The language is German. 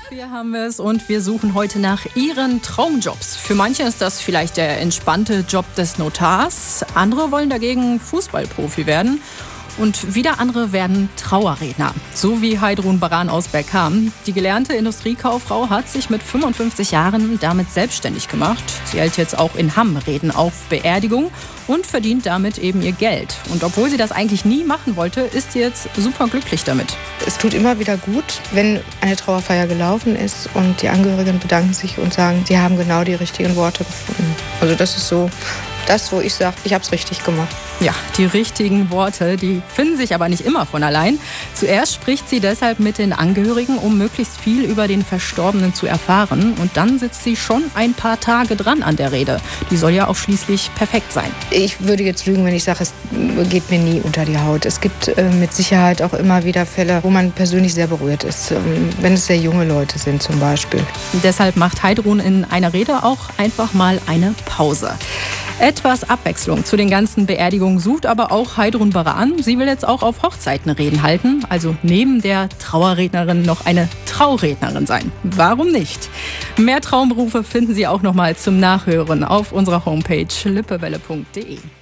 Hier haben wir es und wir suchen heute nach Ihren Traumjobs. Für manche ist das vielleicht der entspannte Job des Notars. Andere wollen dagegen Fußballprofi werden. Und wieder andere werden Trauerredner, so wie Heidrun Baran aus Bergham. Die gelernte Industriekauffrau hat sich mit 55 Jahren damit selbstständig gemacht. Sie hält jetzt auch in Hamm Reden auf Beerdigung und verdient damit eben ihr Geld. Und obwohl sie das eigentlich nie machen wollte, ist sie jetzt super glücklich damit. Es tut immer wieder gut, wenn eine Trauerfeier gelaufen ist und die Angehörigen bedanken sich und sagen, sie haben genau die richtigen Worte gefunden. Also das ist so das, wo ich sage, ich habe es richtig gemacht. Ja, die richtigen Worte, die finden sich aber nicht immer von allein. Zuerst spricht sie deshalb mit den Angehörigen, um möglichst viel über den Verstorbenen zu erfahren. Und dann sitzt sie schon ein paar Tage dran an der Rede. Die soll ja auch schließlich perfekt sein. Ich würde jetzt lügen, wenn ich sage, es geht mir nie unter die Haut. Es gibt mit Sicherheit auch immer wieder Fälle, wo man persönlich sehr berührt ist. Wenn es sehr junge Leute sind zum Beispiel. Deshalb macht Heidrun in einer Rede auch einfach mal eine Pause. Etwas Abwechslung zu den ganzen Beerdigungen sucht aber auch Heidrun Baran. Sie will jetzt auch auf Hochzeiten Reden halten, also neben der Trauerrednerin noch eine Traurednerin sein. Warum nicht? Mehr Traumberufe finden Sie auch noch mal zum Nachhören auf unserer Homepage lippewelle.de.